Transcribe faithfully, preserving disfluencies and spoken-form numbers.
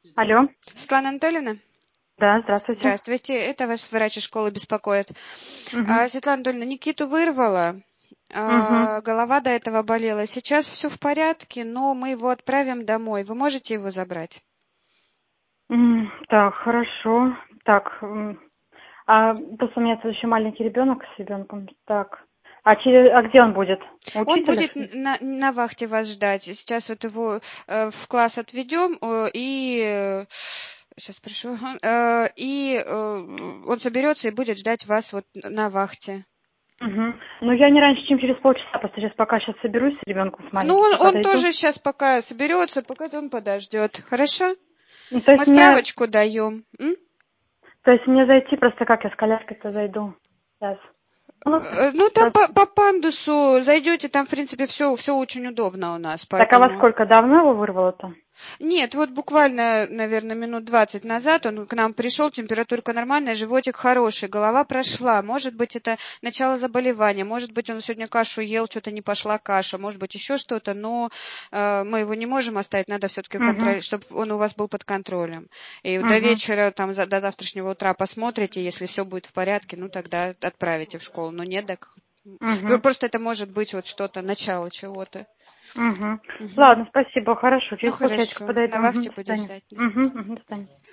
Алло. Светлана Анатольевна? Да, здравствуйте. Здравствуйте, это ваш врач из школы беспокоит. Угу. А, Светлана Анатольевна, Никиту вырвало, Угу. а, голова до этого болела. Сейчас все в порядке, но мы его отправим домой. Вы можете его забрать? М, Так, хорошо. Так, м, а просто у меня тут еще маленький ребенок с ребенком. Так. А через, а где он будет? У Он учителя, будет что ли? на, на вахте вас ждать. Сейчас вот его э, в класс отведем, э, и сейчас прошу, э, и э, он соберется и будет ждать вас вот на вахте. Угу. Ну, я не раньше, чем через полчаса, просто сейчас пока сейчас соберусь с ребенком с Ну, маленьким, он, пока он дойду. тоже сейчас пока соберется, пока он подождет. Хорошо? Ну, то Мы есть мне, справочку даем. М? то есть мне зайти просто как я с коляской-то зайду. Сейчас. Ну, Э, Ну, там так, по, по пандусу зайдете, там, в принципе, все, все очень удобно у нас, так, а во поэтому... сколько давно его вырвало-то? Нет, вот буквально, наверное, минут двадцать назад он к нам пришел, температурка нормальная, животик хороший, голова прошла. Может быть, это начало заболевания, может быть, он сегодня кашу ел, что-то не пошла каша, может быть, еще что-то, но э, мы его не можем оставить, надо все-таки Угу. контроль, чтобы он у вас был под контролем. И до Угу. вечера, там, за- до завтрашнего утра посмотрите, если все будет в порядке, ну, тогда отправите в школу. Но нет, так... Угу. Просто это может быть вот что-то, начало чего-то. Угу. Мгм. Ладно, спасибо, хорошо. Ну, Через полчасика хорошо, подойду. на Угу, вахте до будет свидания. ждать. До Угу, свидания. угу, до свидания.